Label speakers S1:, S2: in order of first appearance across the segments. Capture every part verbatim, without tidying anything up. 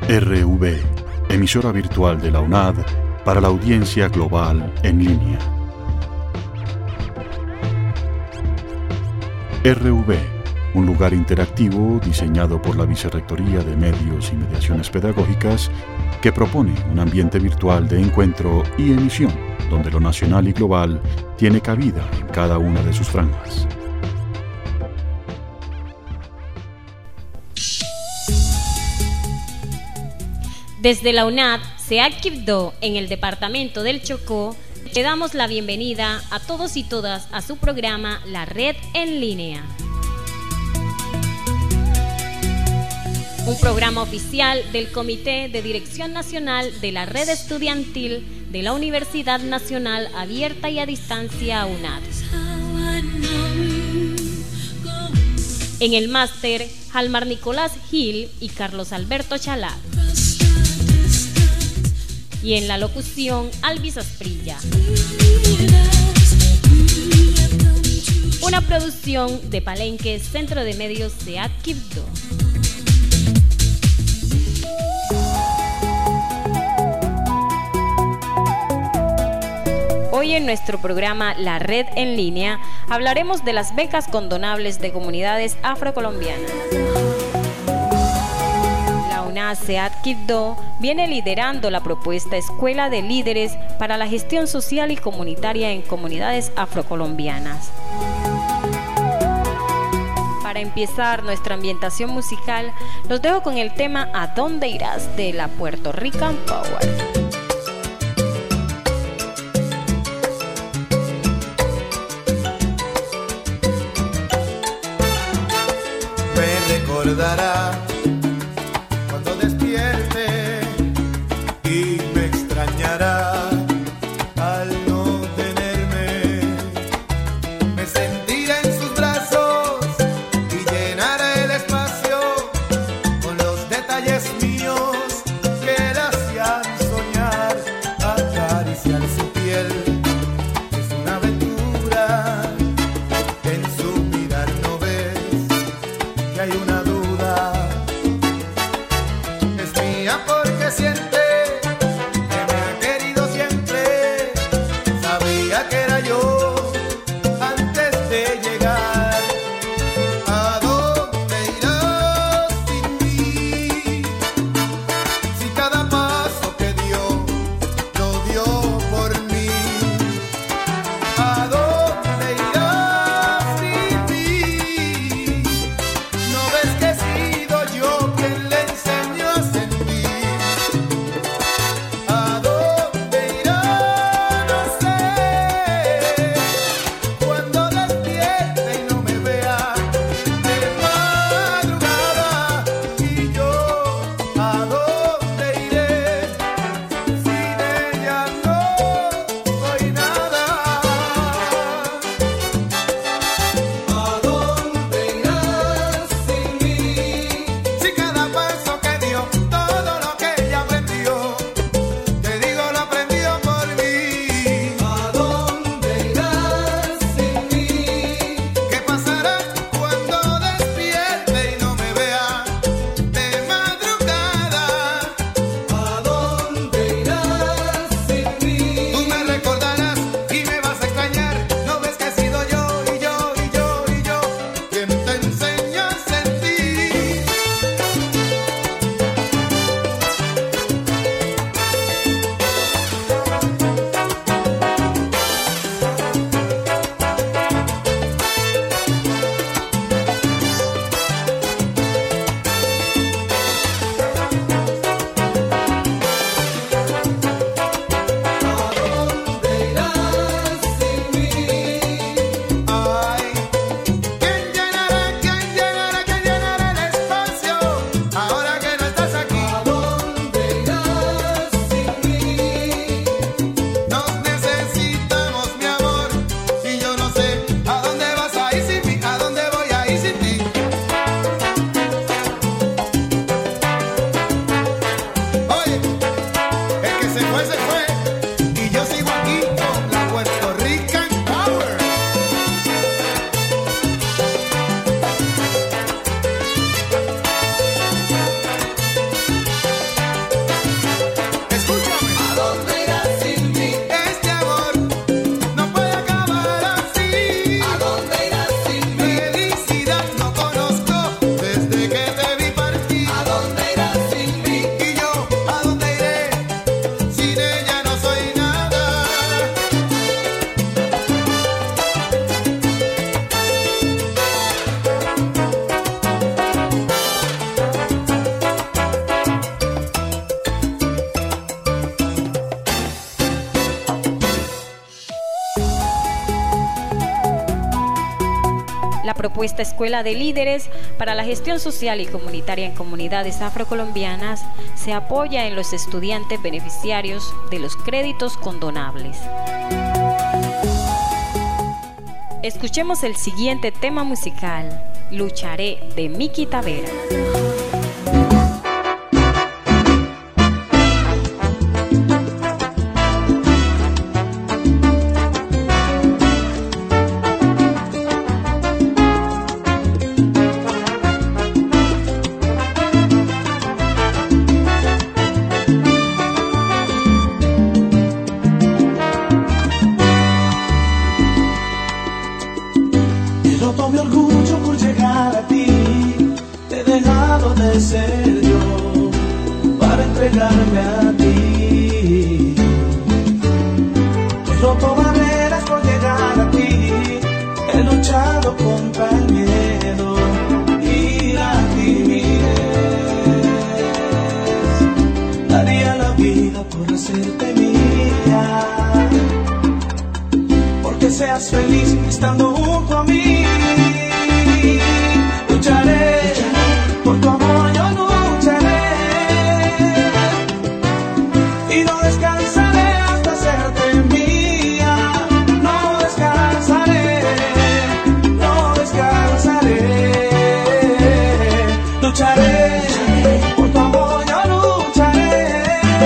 S1: R V, emisora virtual de la UNAD para la audiencia global en línea. R V, un lugar interactivo diseñado por la Vicerrectoría de Medios y Mediaciones Pedagógicas que propone un ambiente virtual de encuentro y emisión donde lo nacional y global tiene cabida en cada una de sus franjas.
S2: Desde la UNAD, SEAD Quibdó, en el departamento del Chocó, le damos la bienvenida a todos y todas a su programa La Red en Línea. Un programa oficial del Comité de Dirección Nacional de la Red Estudiantil de la Universidad Nacional Abierta y a Distancia UNAD. En el máster, Jalmar Nicolás Gil y Carlos Alberto Chalá. Y en la locución, Alvis Asprilla. Una producción de Palenque, Centro de Medios SEAD Quibdó. Hoy en nuestro programa La Red en Línea hablaremos de las becas condonables de comunidades afrocolombianas. SEAD Quibdó viene liderando la propuesta Escuela de Líderes para la Gestión Social y Comunitaria en Comunidades Afrocolombianas. Para empezar nuestra ambientación musical, los dejo con el tema ¿A dónde irás? De la Puerto Rican Power.
S3: Me recordará y me extrañará al no tenerme. Me sentirá en sus brazos y llenará el espacio con los detalles míos que le hacían soñar. Acariciar su piel es una aventura. En su mirar no ves que hay una duda. Es mía porque siente que me ha querido siempre. Sabía que era yo antes de llegar. ¿A dónde irás sin mí? Si cada paso que dio lo dio por mí. ¿A dónde irás sin mí? No ves que
S2: propuesta Escuela de Líderes para la Gestión Social y Comunitaria en Comunidades Afrocolombianas se apoya en los estudiantes beneficiarios de los créditos condonables. Escuchemos el siguiente tema musical, Lucharé, de Miki Tavera.
S4: Ser yo para entregarme a ti. He roto barreras por llegar a ti. He luchado contra el miedo y la timidez. Daría la vida por hacerte mía, porque seas feliz estando junto a mí. Lucharé por tu amor, yo lucharé y no descansaré hasta hacerte mía. No descansaré, no descansaré. Lucharé por tu amor, yo lucharé,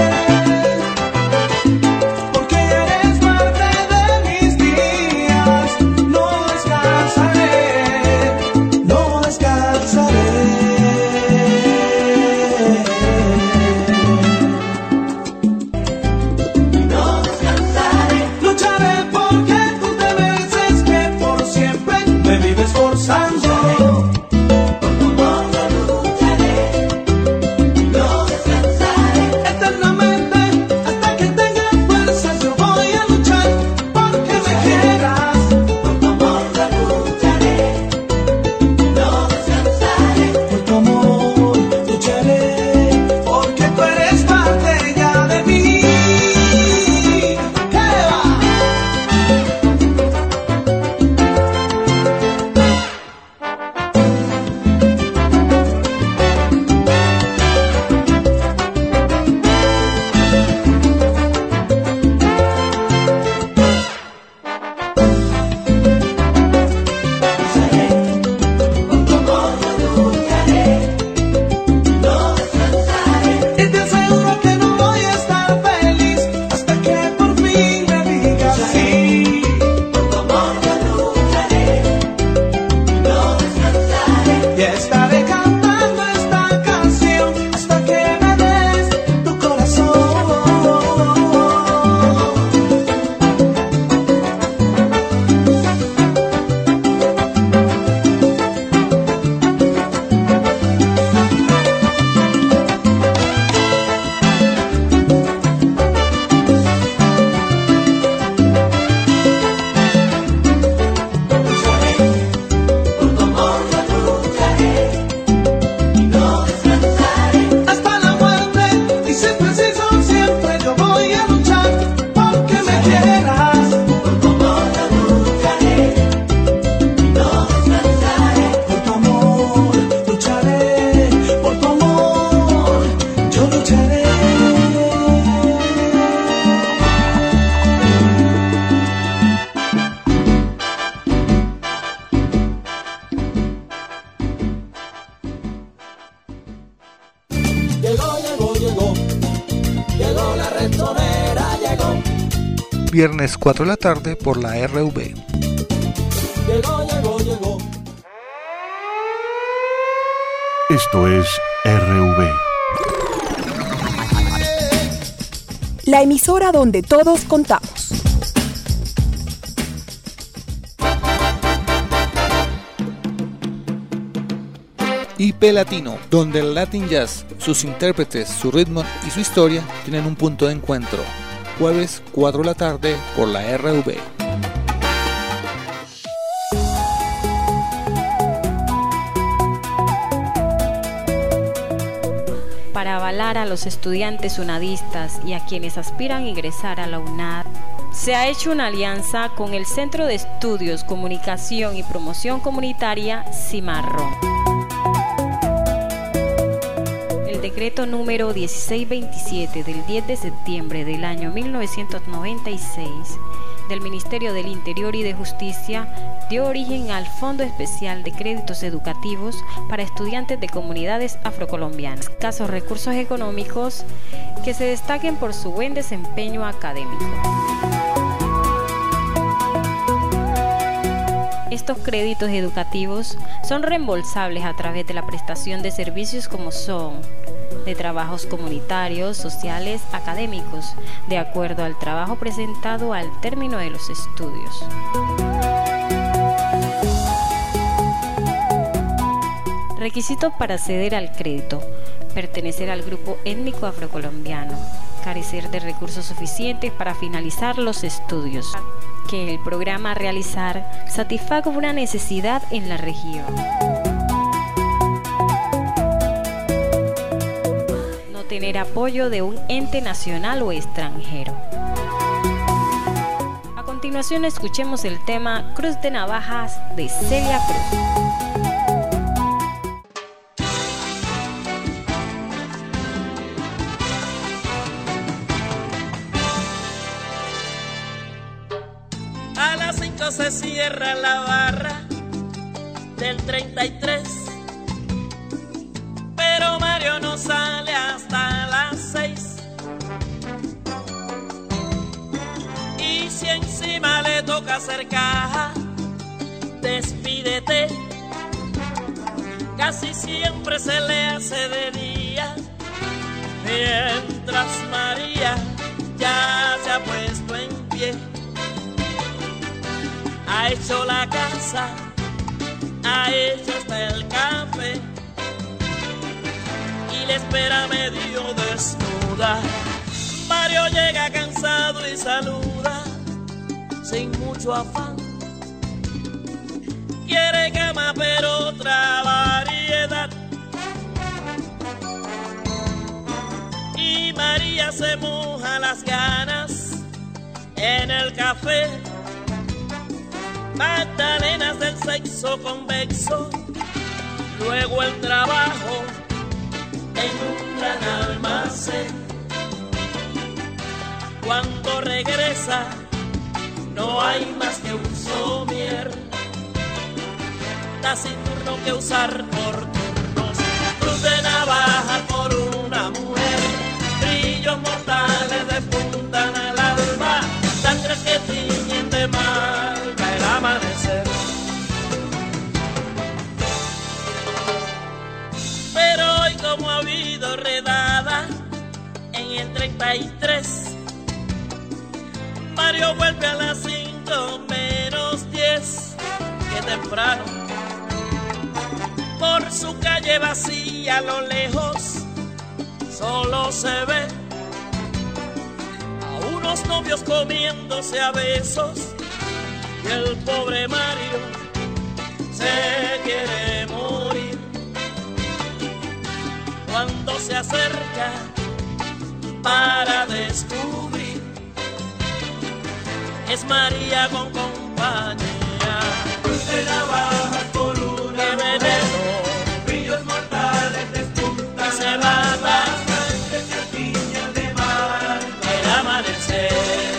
S4: porque eres parte de mis días. No descansaré, no descansaré.
S5: Viernes cuatro de la tarde por la R V.
S4: Llegó, llegó, llegó.
S1: Esto es R V.
S6: La emisora donde todos contamos.
S5: I P Latino, donde el Latin Jazz, sus intérpretes, su ritmo y su historia tienen un punto de encuentro. Jueves cuatro de la tarde por la R V.
S2: Para avalar a los estudiantes unadistas y a quienes aspiran a ingresar a la UNAD, se ha hecho una alianza con el Centro de Estudios, Comunicación y Promoción Comunitaria Cimarrón. El decreto número dieciséis veintisiete del diez de septiembre del año mil novecientos noventa y seis del Ministerio del Interior y de Justicia dio origen al Fondo Especial de Créditos Educativos para estudiantes de comunidades afrocolombianas, escasos recursos económicos que se destaquen por su buen desempeño académico. Estos créditos educativos son reembolsables a través de la prestación de servicios como son de trabajos comunitarios, sociales, académicos, de acuerdo al trabajo presentado al término de los estudios. Requisitos para acceder al crédito: pertenecer al grupo étnico afrocolombiano, carecer de recursos suficientes para finalizar los estudios, que el programa a realizar satisfaga una necesidad en la región, no tener apoyo de un ente nacional o extranjero. A continuación escuchemos el tema Cruz de Navajas de Celia Cruz.
S7: Se cierra la barra del treinta y tres, pero Mario no sale hasta las seis. Y si encima le toca hacer caja, despídete. Casi siempre se le hace de día, mientras María ya se ha puesto en pie. Ha hecho la casa, ha hecho hasta el café y le espera medio desnuda. Mario llega cansado y saluda sin mucho afán. Quiere cama pero otra variedad. Y María se moja las ganas en el café. Magdalenas del sexo convexo, luego el trabajo en un gran almacén. Cuando regresa no hay más que un somier, taciturno que usar por turnos, cruz de navaja por una mujer, brillos mortales despuntan al alma, sangres que tiñen de mal amanecer. Pero hoy, como ha habido redada en el treinta y tres, Mario vuelve a las cinco menos diez, que temprano, por su calle vacía a lo lejos solo se ve a unos novios comiéndose a besos. Y el pobre Mario se quiere morir. Cuando se acerca para descubrir, es María con compañía. Cruz de navajas por una veneno, brillos mortales despuntan, se mata sangre que tiña de mal el amanecer.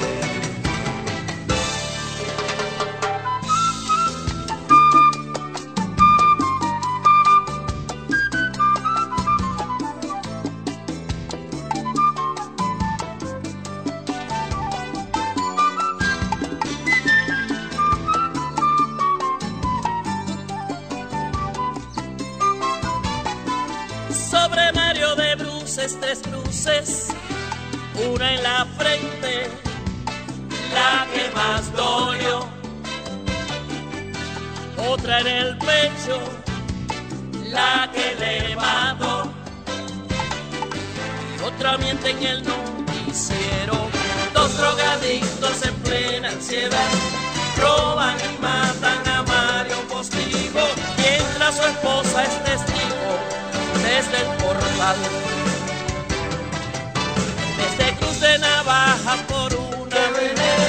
S7: Tres cruces, una en la frente, la que más dolió, otra en el pecho, la que le mató, otra miente en el noticiero, dos drogadictos en plena ansiedad, roban y matan a Mario Postigo, mientras su esposa es testigo desde el portal. Desde Cruz de Navajas por una veneno,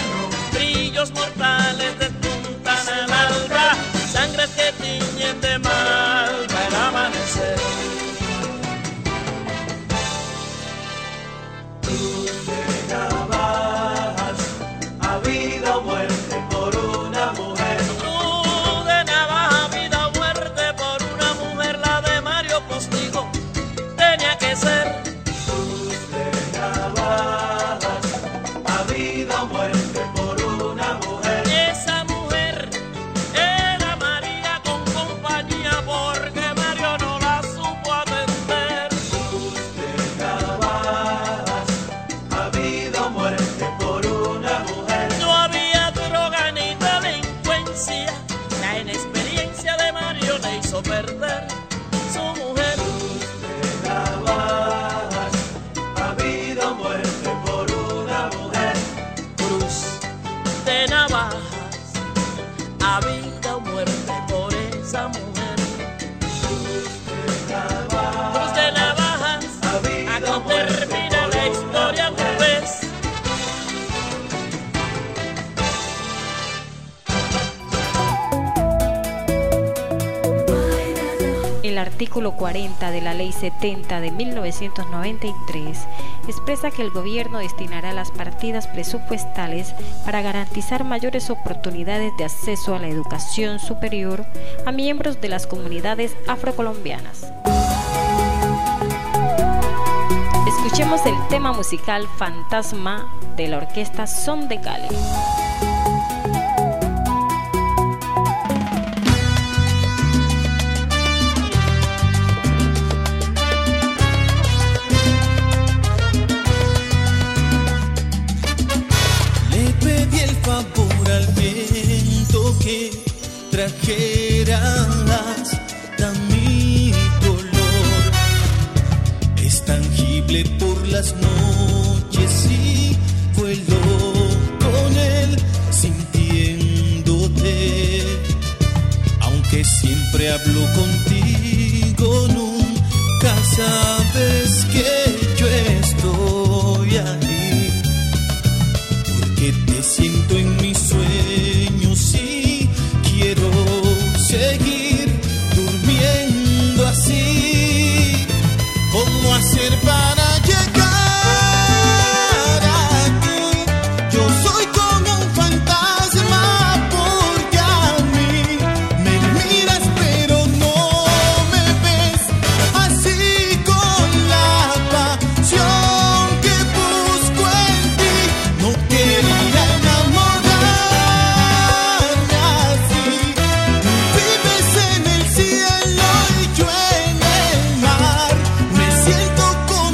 S7: su mujer.
S3: De navajas, ha habido muerte por una mujer.
S7: Cruz de navajas, ha habido muerte por esa mujer. Cruz de navajas, acá termina la historia una vez.
S2: El artículo cuarenta de la Ley setenta de mil novecientos noventa y tres expresa que el gobierno destinará las partidas presupuestales para garantizar mayores oportunidades de acceso a la educación superior a miembros de las comunidades afrocolombianas. Escuchemos el tema musical Fantasma de la orquesta Son de Cali.
S8: Favor al viento que trajeras tan mi dolor. Es tangible por las noches y vuelo con él sintiéndote. Aunque siempre hablo contigo, nunca sabes que yo estoy ahí. Que te siento en mis sueños y quiero seguir durmiendo así. ¿Cómo hacer para llegar a ti? Yo soy como un fantasma porque a mí me miras pero no me ves así con la pasión que busco en ti. No quería enamorarme así. Vives en el cielo y yo en el mar. Me siento como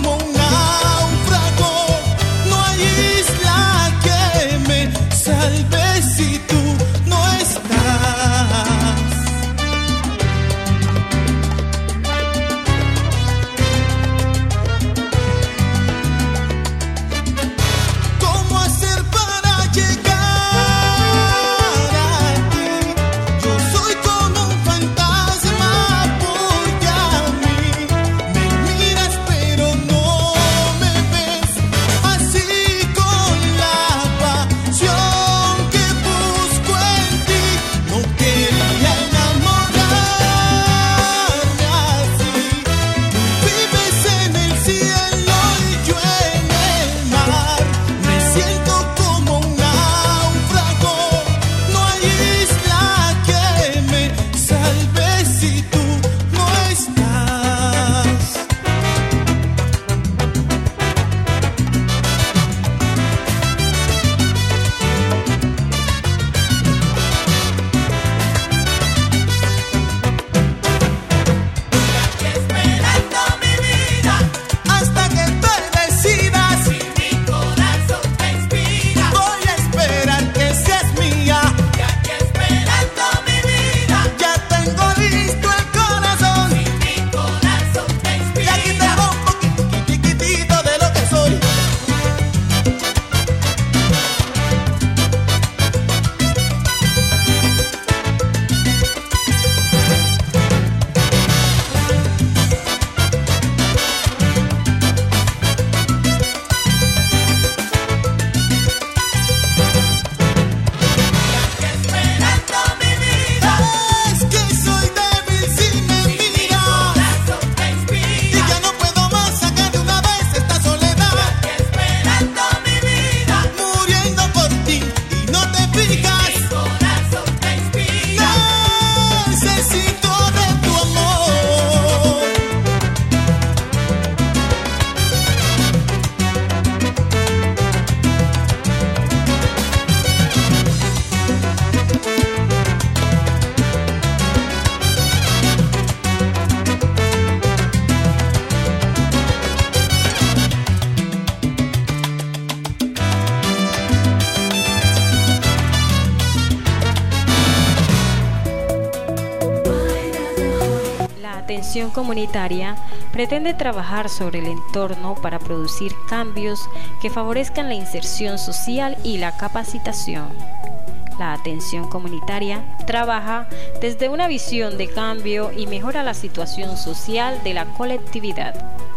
S2: atención comunitaria pretende trabajar sobre el entorno para producir cambios que favorezcan la inserción social y la capacitación. La atención comunitaria trabaja desde una visión de cambio y mejora la situación social de la colectividad.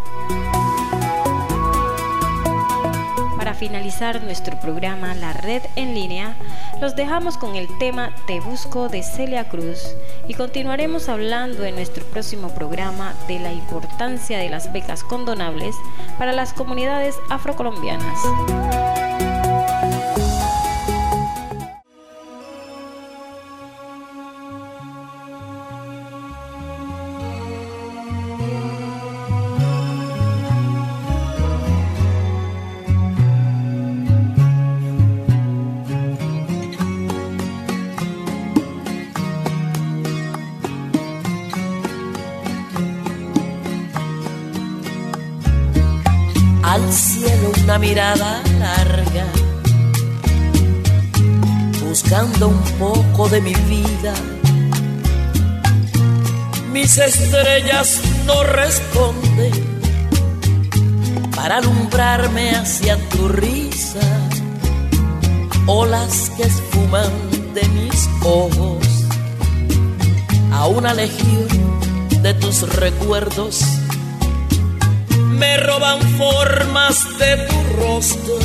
S2: Para finalizar nuestro programa La Red en Línea, los dejamos con el tema Te Busco de Celia Cruz y continuaremos hablando en nuestro próximo programa de la importancia de las becas condonables para las comunidades afrocolombianas.
S7: Al cielo una mirada larga, buscando un poco de mi vida. Mis estrellas no responden para alumbrarme hacia tu risa, olas que esfuman de mis ojos a una legión de tus recuerdos. Me roban formas de tu rostro,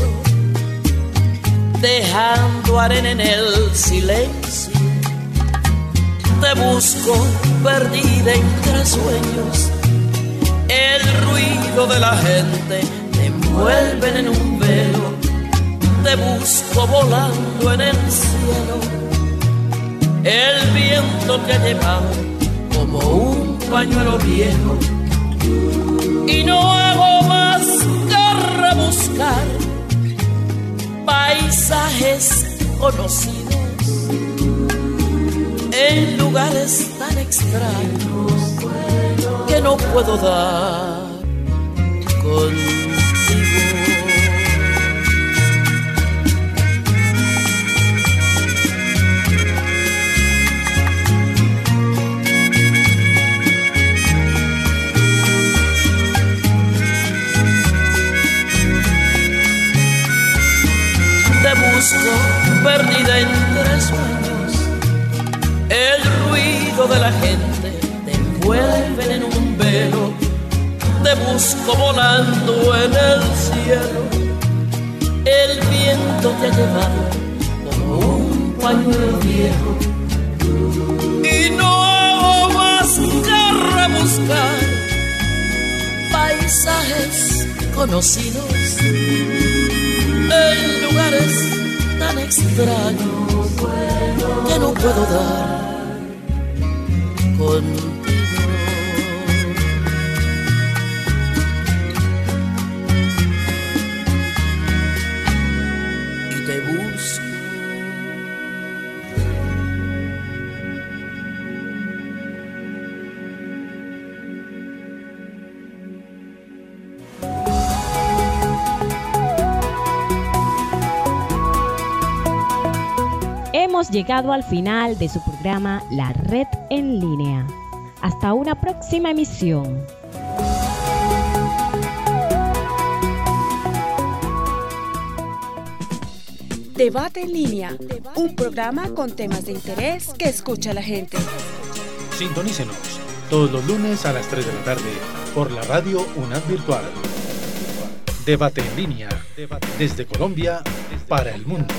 S7: dejando arena en el silencio. Te busco perdida entre sueños, el ruido de la gente te envuelven en un velo. Te busco volando en el cielo, el viento que llevaba como un pañuelo viejo. Y no hago más que rebuscar paisajes conocidos en lugares tan extraños que no puedo dar contigo. Te busco perdida entre sueños, el ruido de la gente te envuelve en un velo. Te busco volando en el cielo, el viento te ha llevado como un pañuelo viejo. Y no hago más que rebuscar paisajes conocidos en lugares tan extraños que no puedo dar contigo. Y te busco.
S2: Hemos llegado al final de su programa La Red en Línea. Hasta una próxima emisión.
S6: Debate en Línea, un programa con temas de interés que escucha la gente.
S9: Sintonícenos todos los lunes a las tres de la tarde por la radio UNAD Virtual. Debate en Línea, desde Colombia para el mundo.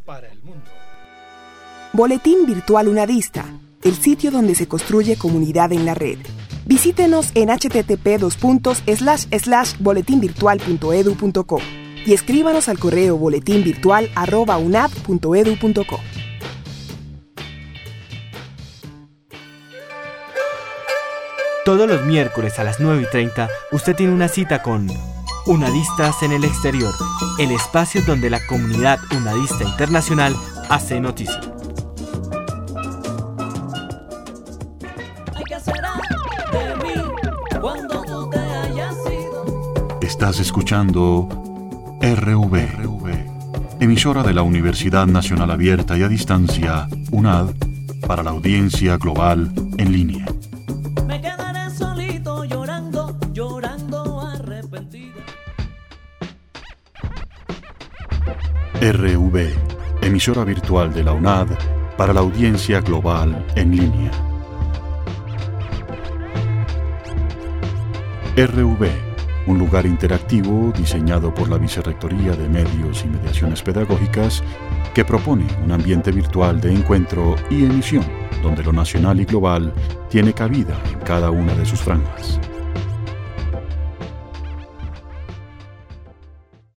S6: Boletín Virtual UNADista, el sitio donde se construye comunidad en la red. Visítenos en hache te te pe dos puntos slash slash boletín virtual punto edu punto co y escríbanos al correo boletinvirtual arroba unad punto edu punto co.
S10: Todos los miércoles a las nueve y treinta, usted tiene una cita con Unadistas en el Exterior, el espacio donde la comunidad unadista internacional hace noticia.
S1: Estás escuchando R V, emisora de la Universidad Nacional Abierta y a Distancia, UNAD, para la audiencia global en línea.
S7: Me quedaré solito.
S1: R V, emisora virtual de la UNAD para la audiencia global en línea. R V, un lugar interactivo diseñado por la Vicerrectoría de Medios y Mediaciones Pedagógicas que propone un ambiente virtual de encuentro y emisión donde lo nacional y global tiene cabida en cada una de sus franjas.